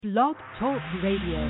Blog Talk Radio.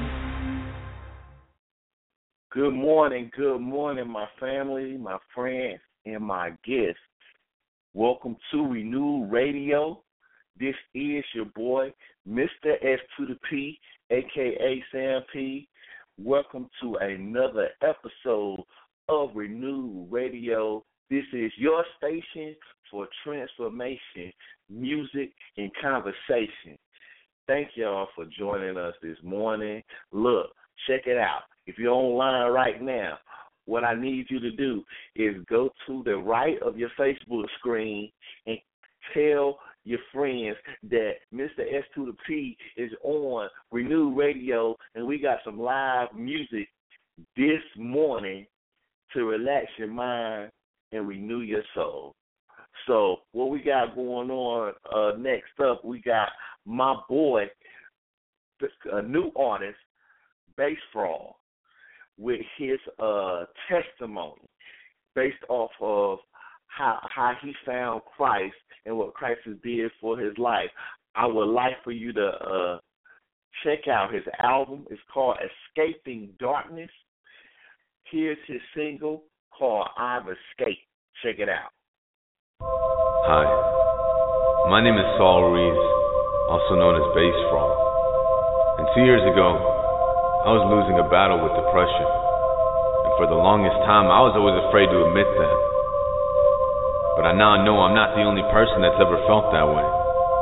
Good morning, my family, my friends, and my guests. Welcome to Renew Radio. This is your boy, Mr. S to the P, a.k.a. Sam P. Welcome to another episode of Renew Radio. This is your station for transformation, music, and conversation. Thank y'all for joining us this morning. Look, check it out. If you're online right now, what I need you to do is go to the right of your Facebook screen and tell your friends that Mr. S to the P is on Renew Radio, and we got some live music this morning to relax your mind and renew your soul. So what we got going on next up, we got my boy, a new artist, Bass Fraud, with his testimony based off of how he found Christ and what Christ did for his life. I would like for you to check out his album. It's called Escaping Darkness. Here's his single called I've Escaped. Check it out. Hi, my name is Saul Reeves, also known as Bass Fraud. And 2 years ago, I was losing a battle with depression. And for the longest time, I was always afraid to admit that. But I now know I'm not the only person that's ever felt that way.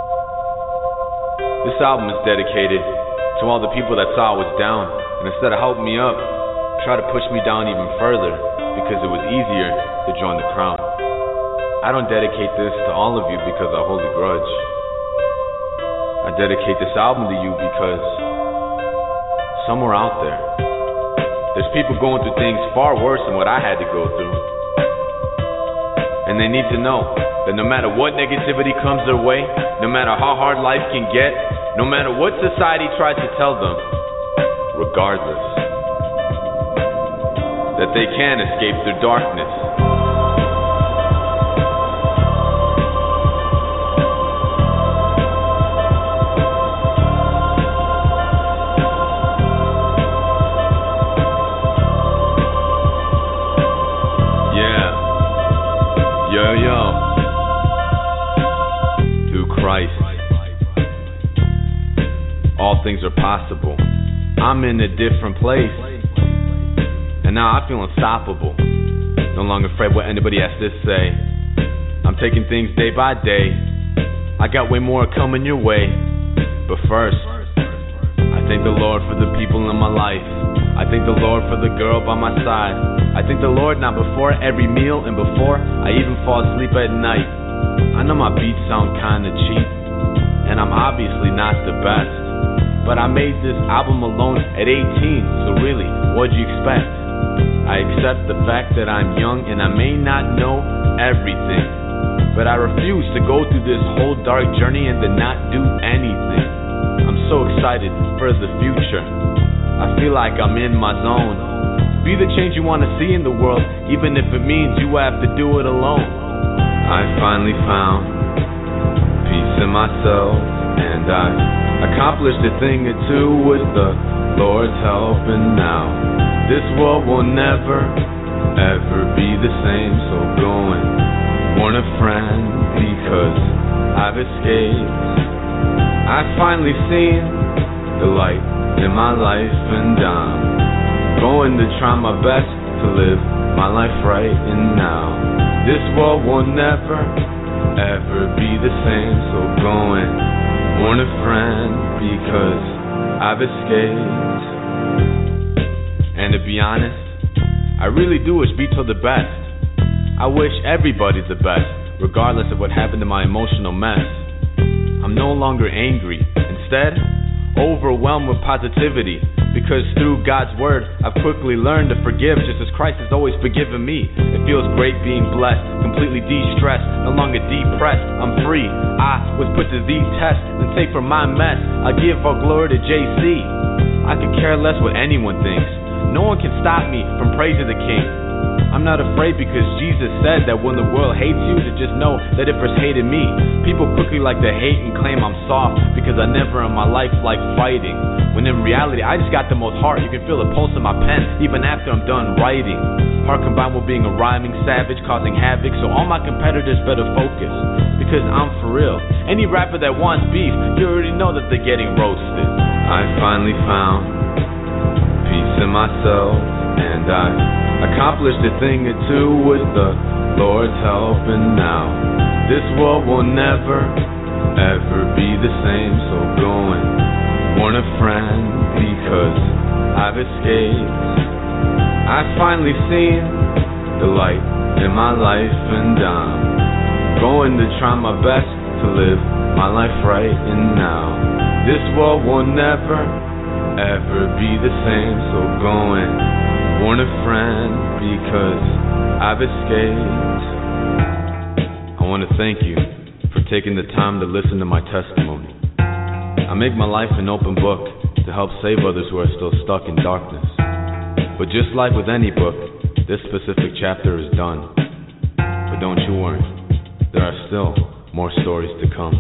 This album is dedicated to all the people that saw I was down, and instead of helping me up, tried to push me down even further because it was easier to join the crowd. I don't dedicate this to all of you because I hold a grudge. I dedicate this album to you because somewhere out there's people going through things far worse than what I had to go through. And they need to know that no matter what negativity comes their way, no matter how hard life can get, no matter what society tries to tell them, regardless, that they can escape their darkness. All things are possible. I'm in a different place, and now I feel unstoppable. No longer afraid what anybody has to say. I'm taking things day by day. I got way more coming your way. But first, I thank the Lord for the people in my life. I thank the Lord for the girl by my side. I thank the Lord now before every meal and before I even fall asleep at night. I know my beats sound kinda cheap, and I'm obviously not the best, but I made this album alone at 18, so really, what'd you expect? I accept the fact that I'm young and I may not know everything, but I refuse to go through this whole dark journey and to not do anything. I'm so excited for the future. I feel like I'm in my zone. Be the change you want to see in the world, even if it means you have to do it alone. I finally found peace in myself, and I accomplished a thing or two with the Lord's help, and now this world will never, ever be the same. So go and warn a friend, because I've escaped. I've finally seen the light in my life, and I'm going to try my best to live my life right. And now this world will never, ever be the same. So go and warn a friend, because I've escaped. And to be honest, I really do wish Beto the best. I wish everybody the best, regardless of what happened to my emotional mess. I'm no longer angry. Instead, overwhelmed with positivity, because through God's word, I've quickly learned to forgive just as Christ has always forgiven me. It feels great being blessed, completely de-stressed, no longer depressed. I'm free. I was put to these tests, and say for my mess, I give all glory to JC. I could care less what anyone thinks. No one can stop me from praising the King. I'm not afraid because Jesus said that when the world hates you, to just know that it first hated me. People quickly like to hate and claim I'm soft because I never in my life like fighting. When in reality, I just got the most heart. You can feel the pulse in my pen even after I'm done writing. Heart combined with being a rhyming savage, causing havoc, so all my competitors better focus, because I'm for real. Any rapper that wants beef, you already know that they're getting roasted. I finally found peace in myself, and I accomplished a thing or two with the Lord's help, and now this world will never, ever be the same. So go and warn a friend, because I've escaped. I've finally seen the light in my life, and I'm going to try my best to live my life right. And now this world will never, ever be the same. So go and warn a friend, because I've escaped. I want to thank you for taking the time to listen to my testimony. I make my life an open book to help save others who are still stuck in darkness. But just like with any book, this specific chapter is done. But don't you worry, there are still more stories to come.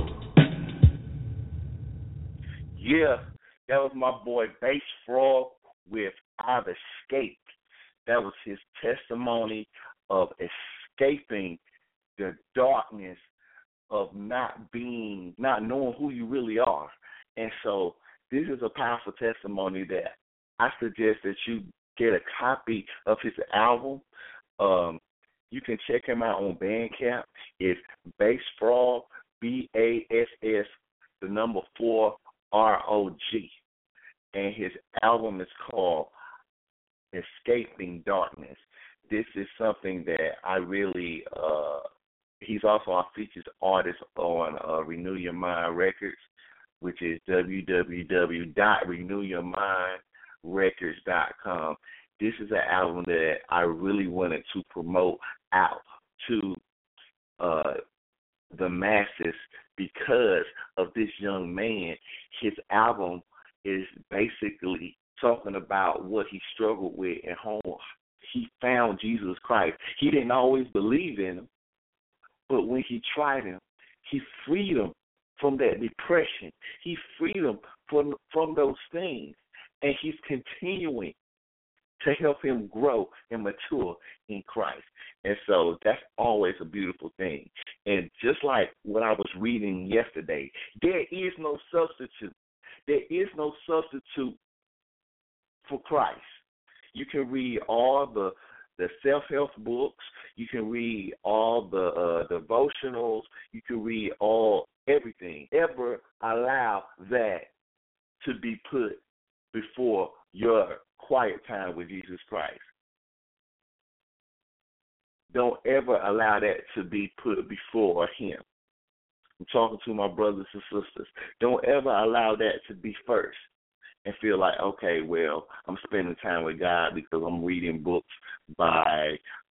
Yeah, that was my boy Bass Frog with I've Escaped. That was his testimony of escaping the darkness of not knowing who you really are. And so this is a powerful testimony that I suggest that you get a copy of his album. You can check him out on Bandcamp. It's Bass Frog, BASS, 4 ROG. And his album is called Escaping Darkness. This is something that I really, he's also our featured artist on Renew Your Mind Records, which is www.renewyourmindrecords.com. This is an album that I really wanted to promote out to the masses because of this young man. His album is basically talking about what he struggled with at home. He found Jesus Christ. He didn't always believe in him, but when he tried him, he freed him from that depression. He freed him from those things, and he's continuing to help him grow and mature in Christ. And so that's always a beautiful thing. And just like what I was reading yesterday, there is no substitute. There is no substitute for Christ. You can read all the self-help books. You can read all the devotionals. You can read everything. Ever allow that to be put before your quiet time with Jesus Christ. Don't ever allow that to be put before him. I'm talking to my brothers and sisters. Don't ever allow that to be first and feel like, okay, well, I'm spending time with God because I'm reading books by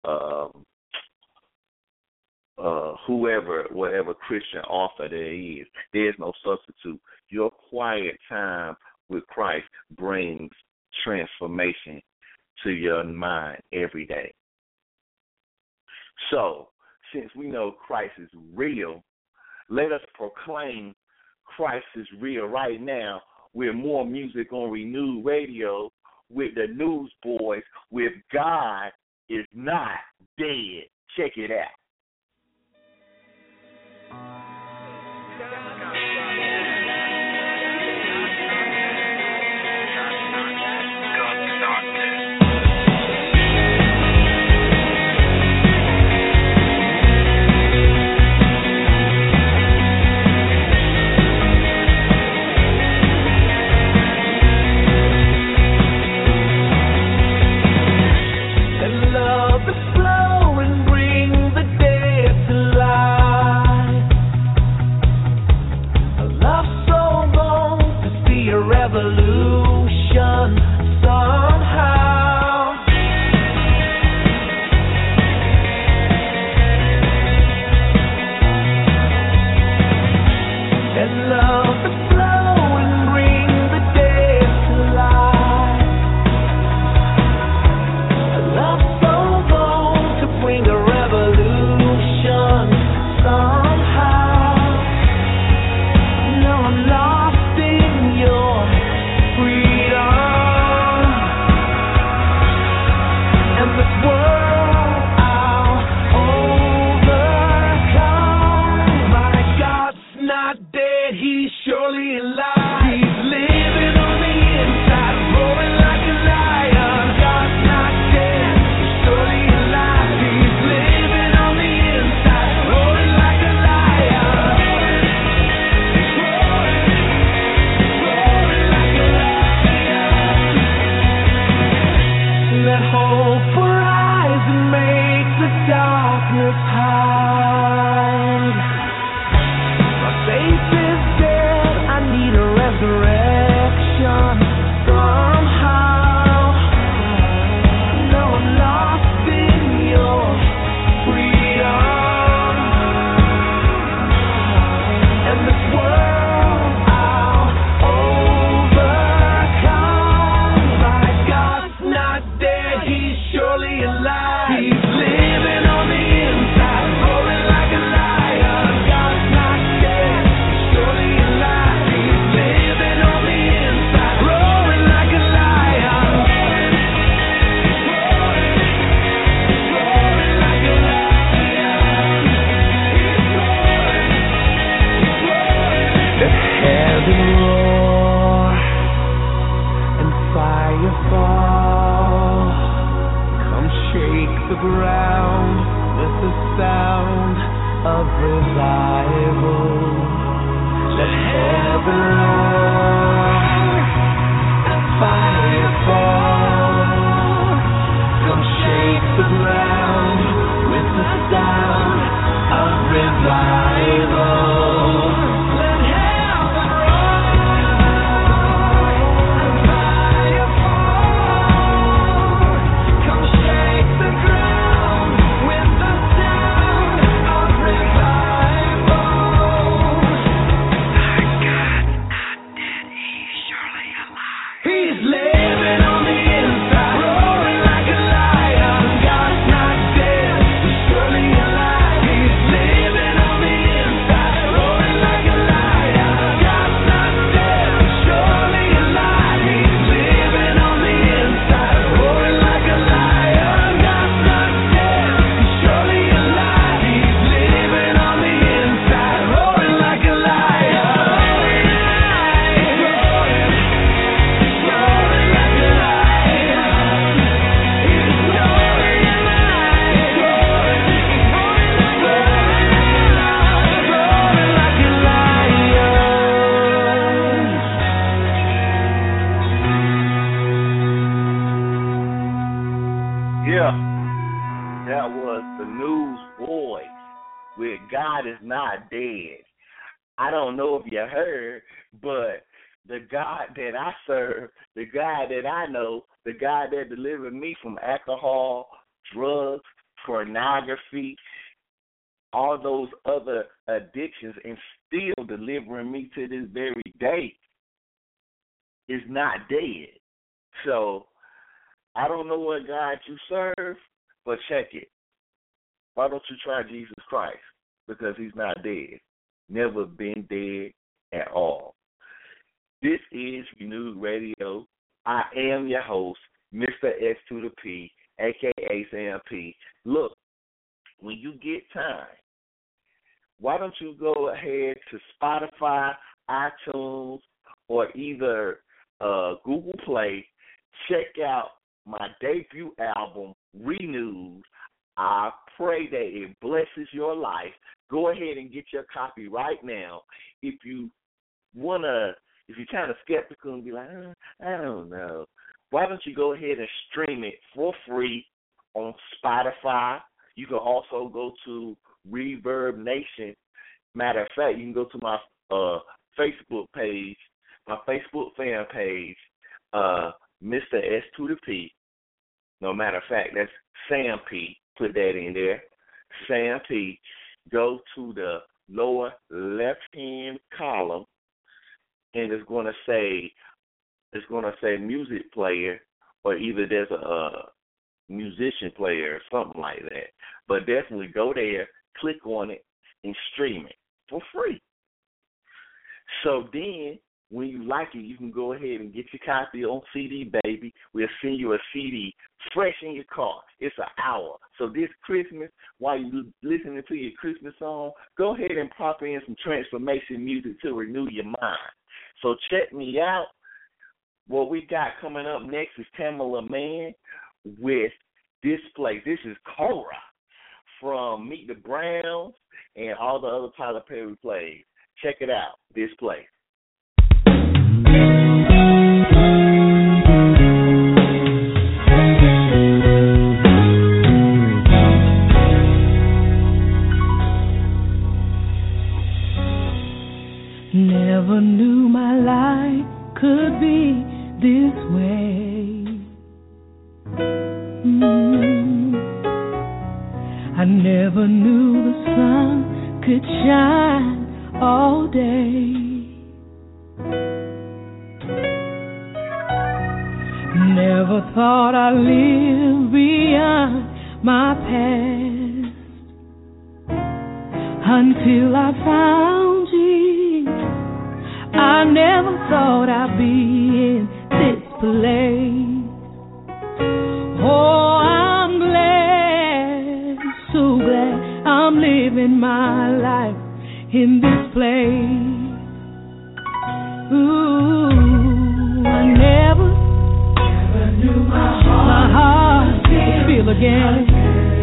whoever, whatever Christian author there is. There's no substitute. Your quiet time with Christ brings transformation to your mind every day. So, since we know Christ is real, let us proclaim Christ is real right now with more music on Renewed Radio with the Newsboys with God is Not Dead. Check it out. Love so ground with the sound of revival. Let heaven roar and fire fall. Come shake the ground with the sound of revival. God is not dead. I don't know if you heard, but the God that I serve, the God that I know, the God that delivered me from alcohol, drugs, pornography, all those other addictions, and still delivering me to this very day, is not dead. So I don't know what God you serve, but check it. Why don't you try Jesus Christ? Because he's not dead. Never been dead at all. This is Renewed Radio. I am your host, Mr. S to the P, a.k.a. Sam P. Look, when you get time, why don't you go ahead to Spotify, iTunes, or either Google Play, check out my debut album, Renewed. I pray that it blesses your life. Go ahead and get your copy right now. If you're kind of skeptical and be like, I don't know, why don't you go ahead and stream it for free on Spotify? You can also go to Reverb Nation. Matter of fact, you can go to my Facebook page, my Facebook fan page, Mr. S to the P. No matter of fact, that's Sam P. Put that in there. Sam P. Go to the lower left-hand column, and it's going to say music player, or either there's a musician player or something like that. But definitely go there, click on it, and stream it for free. So then, when you like it, you can go ahead and get your copy on CD, baby. We'll send you a CD fresh in your car. It's an hour. So this Christmas, while you're listening to your Christmas song, go ahead and pop in some transformation music to renew your mind. So check me out. What we got coming up next is Tamala Mann with This Place. This is Cora from Meet the Browns and all the other Tyler Perry plays. Check it out, This Place. Never knew my life could be this way. I never knew the sun could shine all day. Never thought I'd live beyond my past until I found you. I never thought I'd be in this place. Oh, I'm glad, so glad I'm living my life in this place. Ooh, I never knew my heart could feel again.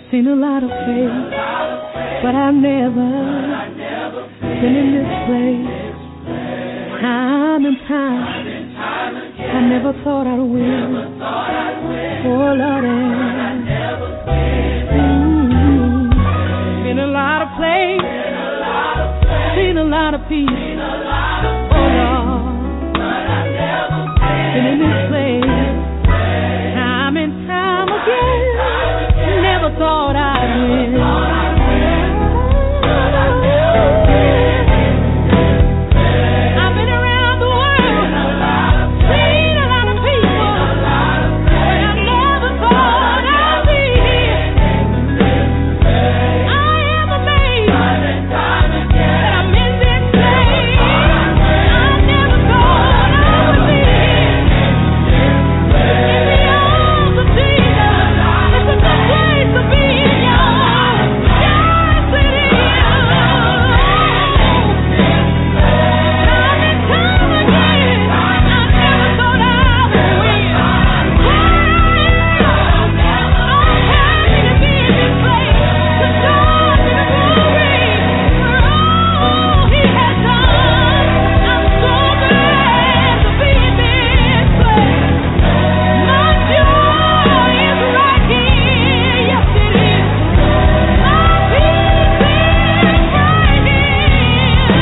Seen a lot of faith, but I've never been in this place. Time and time, I never thought I'd win. Oh, Lordy. Been a lot of place, seen a lot of peace. Oh, Lord. Been in this place, time and time again. Never thought I'd win. I've been around the world, seen a lot of people, but I never thought I'd be here. I am amazed that I'm in this place. I never thought I would be here. In the arms of Jesus, it's a good place to be, y'all. Yes, it is. Time and time again, I never thought I would win. I'm happy to be in this place. To God be the glory for all He has done. I'm so glad to be in this place. My joy is right here. Yes, it is. My peace is right here.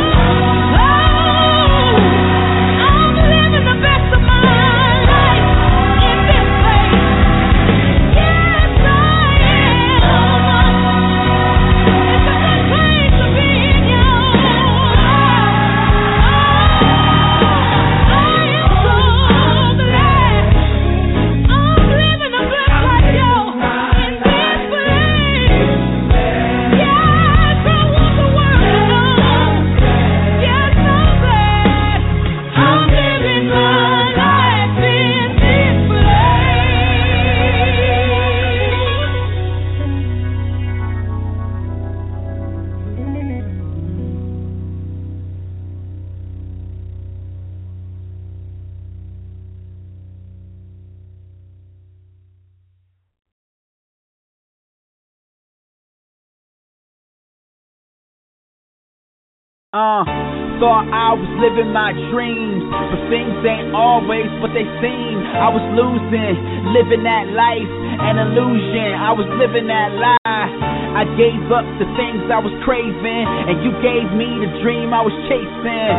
I'm living the best of my life in this place. Yes, I am. It's a good place to be in, y'all. I am so glad. I'm living a blessed life, y'all, in this place. Yes, I want the world to know. Yes, I'm glad I'm living my life in this Thought I was living my dreams, but things ain't always what they seem. I was losing, living that life, an illusion. I was living that lie. I gave up the things I was craving, and you gave me the dream I was chasing.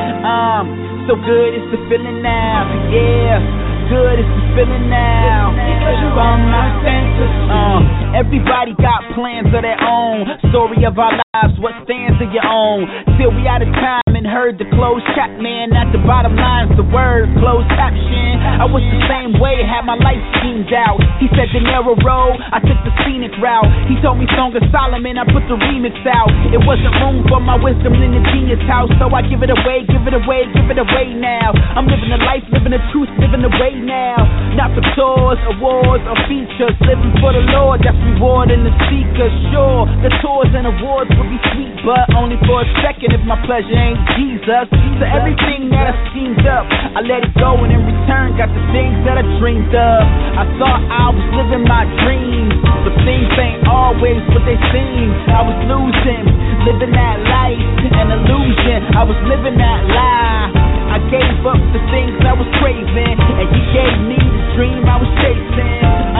So good is the feeling now, yeah. Good is the feeling now, because you're on my fantasy. Everybody got plans of their own, story of our lives, what stands of your own. Till we out of time and heard the closed chat, man. At the bottom line's the word, closed caption. I was the same way, had my life schemed out. He said the narrow road, I took the scenic route. He told me Song of Solomon, I put the remix out. It wasn't room for my wisdom in the genius house, so I give it away, give it away, give it away now. I'm living the life, living the truth, living the way now. Not for tours, awards, or features. Living for the Lord, that's rewarding the seeker. Sure, the tours and awards will be sweet, but only for a second if my pleasure ain't Jesus. So everything that I schemed up, I let it go, and in return got the things that I dreamed of. I thought I was living my dreams, but things ain't always what they seem. I was losing, living that life, an illusion. I was living that lie. I gave up the things I was craving, and you gave me the dream I was chasing.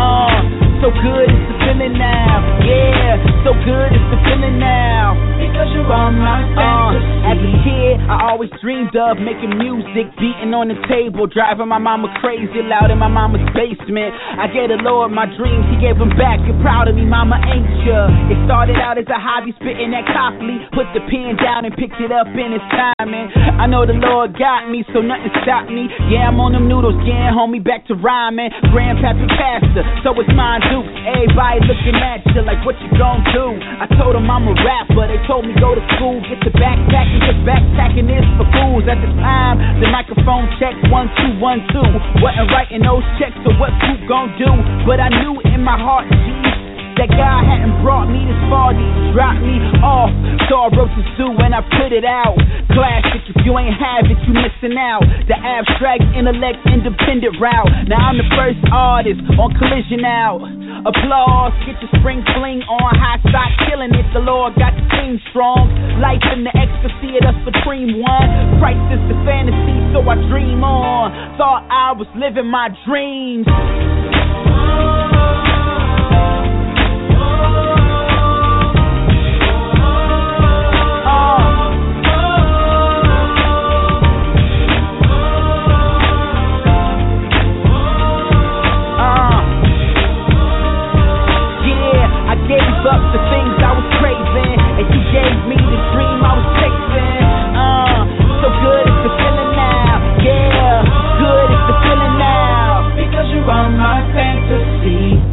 So good is the feeling now, yeah. So good is the feeling now, because you're on my fantasy. As a kid, I always dreamed of making music, beating on the table, driving my mama crazy loud in my mama's basement. I gave the Lord my dreams, He gave them back. You're proud of me, mama, ain't ya? It started out as a hobby, spitting that coffee. Put the pen down and picked it up in His timing. I know the Lord got me, so nothing stopped me. Yeah, I'm on them noodles, getting homie back to rhyming. Grandpappy pastor, so it's mine too. Everybody looking at you like, what you gon' do? I told them I'm a rapper, they told me go to school, get the backpacking, cause backpacking is for fools. At the time, the microphone check 1 2 1 2. Wasn't writing those checks, so what you gon' do? But I knew in my heart, that God hadn't brought me this far to drop me off. So I wrote the zoo and I put it out. classic. If you ain't have it, you missing out. The abstract intellect independent route. Now I'm the first artist on Collision out. Applause, get your spring fling on. High stock killing it, the Lord got the team strong. Life in the ecstasy of the supreme one. Christ is the fantasy, so I dream on. Thought I was living my dreams. Up the things I was craving, and you gave me the dream I was chasing. So good it's the feeling now, yeah. Good it's the feeling now, because you're on my fantasy.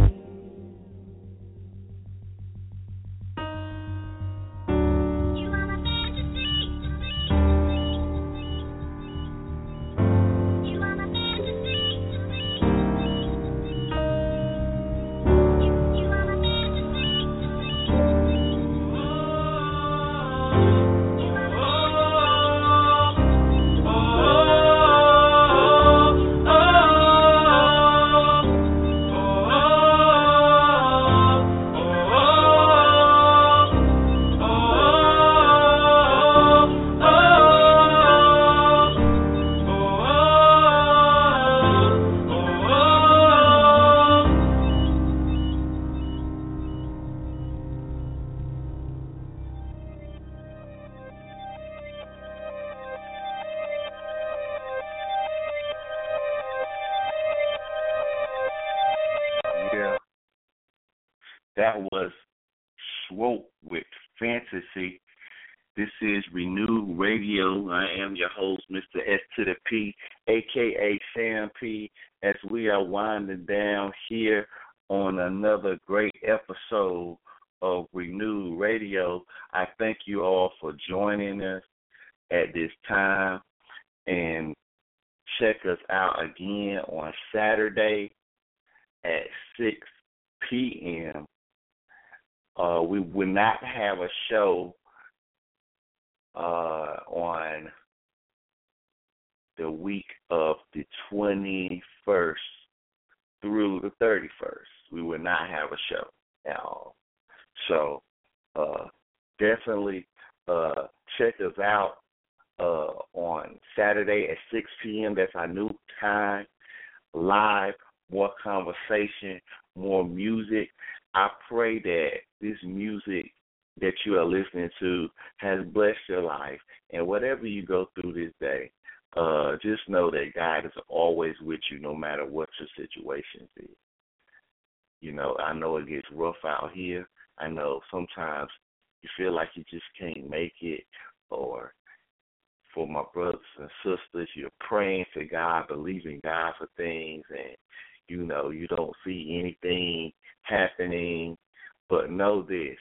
That was Swope with Fantasy. This is Renewed Radio. I am your host, Mr. S to the P, a.k.a. Sam P, as we are winding down here on another great episode of Renewed Radio. I thank you all for joining us at this time, and check us out again on Saturday at 6 p.m. We will not have a show on the week of the 21st through the 31st. We will not have a show at all. So definitely check us out on Saturday at 6 p.m. That's our new time. Live, more conversation, more music. I pray that this music that you are listening to has blessed your life. And whatever you go through this day, just know that God is always with you no matter what your situation is. You know, I know it gets rough out here. I know sometimes you feel like you just can't make it, or for my brothers and sisters, you're praying to God, believing God for things, and you know you don't see anything happening. But know this: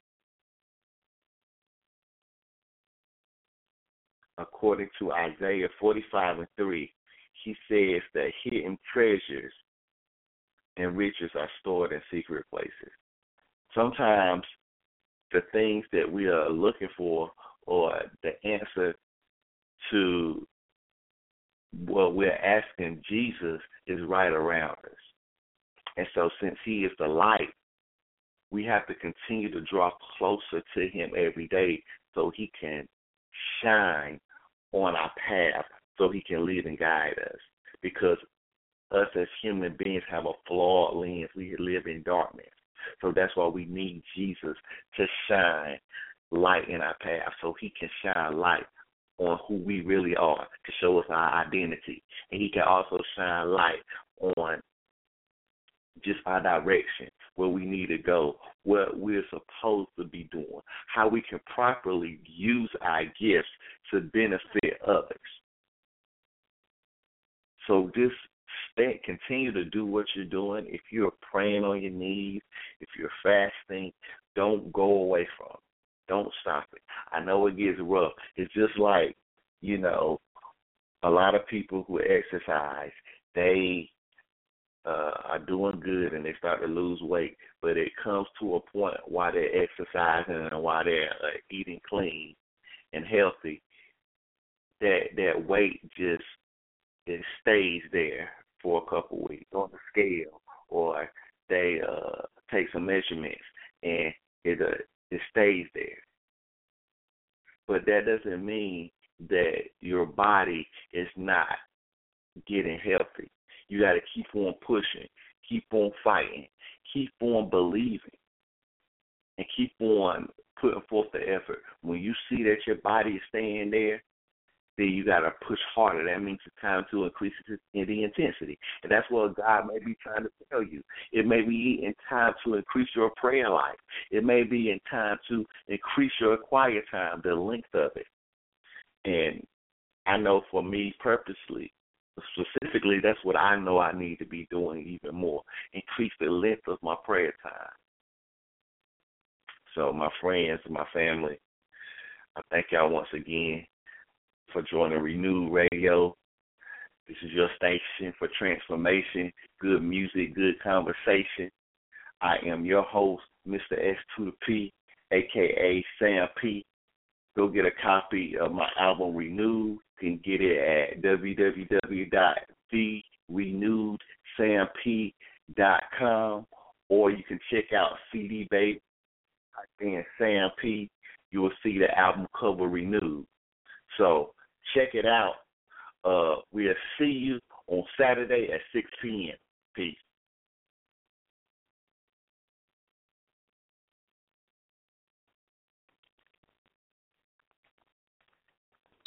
according to Isaiah 45:3, he says that hidden treasures and riches are stored in secret places. Sometimes the things that we are looking for, or the answer to what we're asking Jesus, is right around us. And so since he is the light, we have to continue to draw closer to him every day so he can shine on our path, so he can lead and guide us. Because us as human beings have a flawed lens. We live in darkness. So that's why we need Jesus to shine light in our path, so he can shine light on who we really are, to show us our identity. And he can also shine light on just our direction, where we need to go, what we're supposed to be doing, how we can properly use our gifts to benefit others. So just continue to do what you're doing. If you're praying on your knees, if you're fasting, don't go away from it. Don't stop it. I know it gets rough. It's just like, you know, a lot of people who exercise, they are doing good and they start to lose weight, but it comes to a point while they're exercising and while they're eating clean and healthy, that weight just it stays there for a couple weeks on the scale, or they take some measurements and it stays there. But that doesn't mean that your body is not getting healthy. You got to keep on pushing, keep on fighting, keep on believing, and keep on putting forth the effort. When you see that your body is staying there, then you got to push harder. That means it's time to increase the intensity. And that's what God may be trying to tell you. It may be in time to increase your prayer life. It may be in time to increase your quiet time, the length of it. And I know for me specifically, that's what I know I need to be doing even more. Increase the length of my prayer time. So my friends, my family, I thank y'all once again for joining Renewed Radio. This is your station for transformation, good music, good conversation. I am your host, Mr. S to the P, a.k.a. Sam P. Go get a copy of my album, Renewed. You can get it at www.therenewedsampy.com, or you can check out CD Baby. Type in Sam P. You will see the album cover, Renewed. So check it out. We'll see you on Saturday at 6 p.m. Peace.